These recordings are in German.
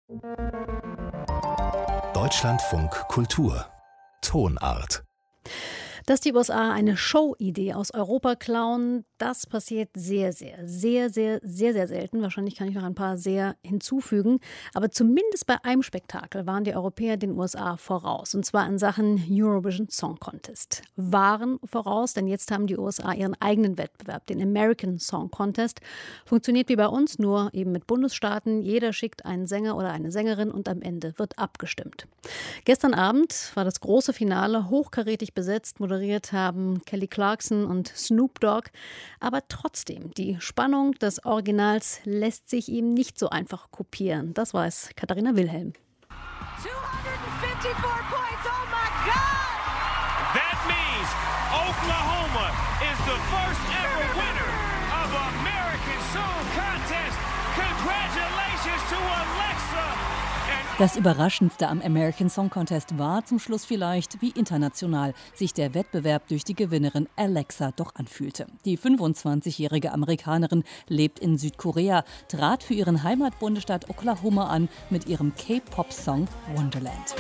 Deutschlandfunk Kultur Tonart. Dass die USA eine Show-Idee aus Europa klauen, das passiert sehr selten. Wahrscheinlich kann ich noch ein paar sehr hinzufügen. Aber zumindest bei einem Spektakel waren die Europäer den USA voraus. Und zwar in Sachen Eurovision Song Contest. Waren voraus, denn jetzt haben die USA ihren eigenen Wettbewerb, den American Song Contest. Funktioniert wie bei uns, nur eben mit Bundesstaaten. Jeder schickt einen Sänger oder eine Sängerin und am Ende wird abgestimmt. Gestern Abend war das große Finale, hochkarätig besetzt, moderiert haben Kelly Clarkson und Snoop Dogg. Aber trotzdem, die Spannung des Originals lässt sich ihm nicht so einfach kopieren. Das weiß Katharina Wilhelm. 254 points, oh my God! That means Oklahoma is the first ever winner of American Song Contest. Congratulations to Alexa! Das Überraschendste am American Song Contest war zum Schluss vielleicht, wie international sich der Wettbewerb durch die Gewinnerin Alexa doch anfühlte. Die 25-jährige Amerikanerin lebt in Südkorea, trat für ihren Heimatbundesstaat Oklahoma an mit ihrem K-Pop-Song Wonderland.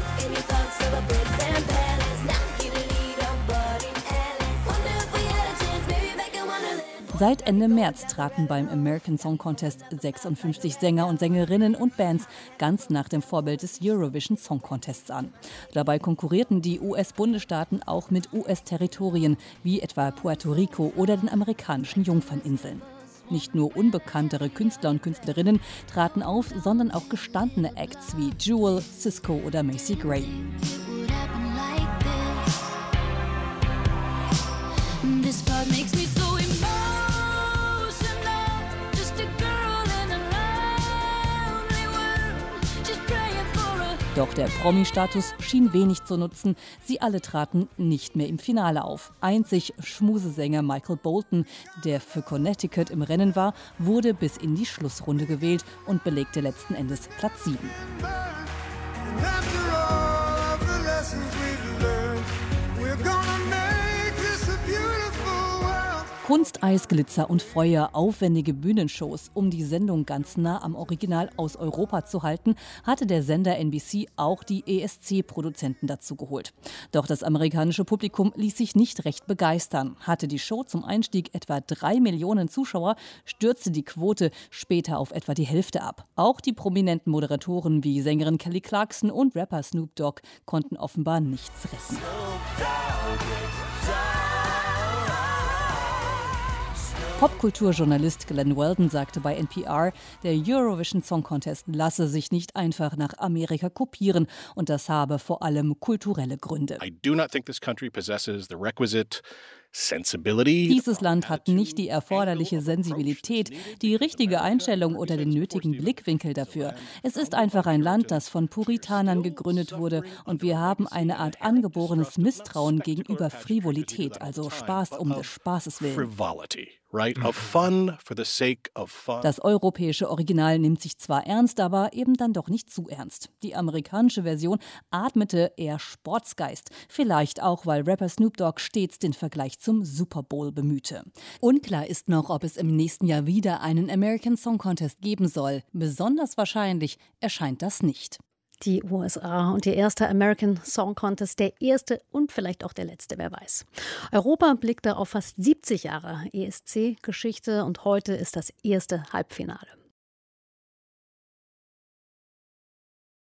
Seit Ende März traten beim American Song Contest 56 Sänger und Sängerinnen und Bands ganz nach dem Vorbild des Eurovision Song Contests an. Dabei konkurrierten die US-Bundesstaaten auch mit US-Territorien, wie etwa Puerto Rico oder den amerikanischen Jungferninseln. Nicht nur unbekanntere Künstler und Künstlerinnen traten auf, sondern auch gestandene Acts wie Jewel, Sisqó oder Macy Gray. Doch der Promi-Status schien wenig zu nutzen. Sie alle traten nicht mehr im Finale auf. Einzig Schmusesänger Michael Bolton, der für Connecticut im Rennen war, wurde bis in die Schlussrunde gewählt und belegte letzten Endes Platz 7. Kunst, Eis, Glitzer und Feuer, aufwendige Bühnenshows, um die Sendung ganz nah am Original aus Europa zu halten, hatte der Sender NBC auch die ESC-Produzenten dazu geholt. Doch das amerikanische Publikum ließ sich nicht recht begeistern. Hatte die Show zum Einstieg etwa 3 Millionen Zuschauer, stürzte die Quote später auf etwa die Hälfte ab. Auch die prominenten Moderatoren wie Sängerin Kelly Clarkson und Rapper Snoop Dogg konnten offenbar nichts retten. Popkulturjournalist Glenn Weldon sagte bei NPR, der Eurovision Song Contest lasse sich nicht einfach nach Amerika kopieren und das habe vor allem kulturelle Gründe. Dieses Land hat nicht die erforderliche Sensibilität, die richtige Einstellung oder den nötigen Blickwinkel dafür. Es ist einfach ein Land, das von Puritanern gegründet wurde und wir haben eine Art angeborenes Misstrauen gegenüber Frivolität, also Spaß um des Spaßes willen. Das europäische Original nimmt sich zwar ernst, aber eben dann doch nicht zu ernst. Die amerikanische Version atmete eher Sportsgeist. Vielleicht auch, weil Rapper Snoop Dogg stets den Vergleich zum Super Bowl bemühte. Unklar ist noch, ob es im nächsten Jahr wieder einen American Song Contest geben soll. Besonders wahrscheinlich erscheint das nicht. Die USA und ihr erster American Song Contest, der erste und vielleicht auch der letzte, wer weiß. Europa blickte auf fast 70 Jahre ESC-Geschichte und heute ist das erste Halbfinale.